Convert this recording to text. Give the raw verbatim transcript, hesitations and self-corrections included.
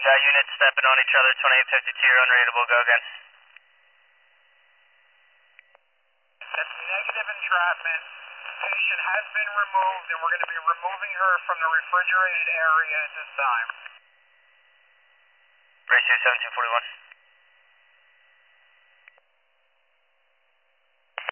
got units stepping on each other, twenty-eight fifty-two, unreadable, go again. That's negative entrapment. Patient has been removed, and we're going to be removing her from the refrigerated area at this time. Ratio seventeen forty-one.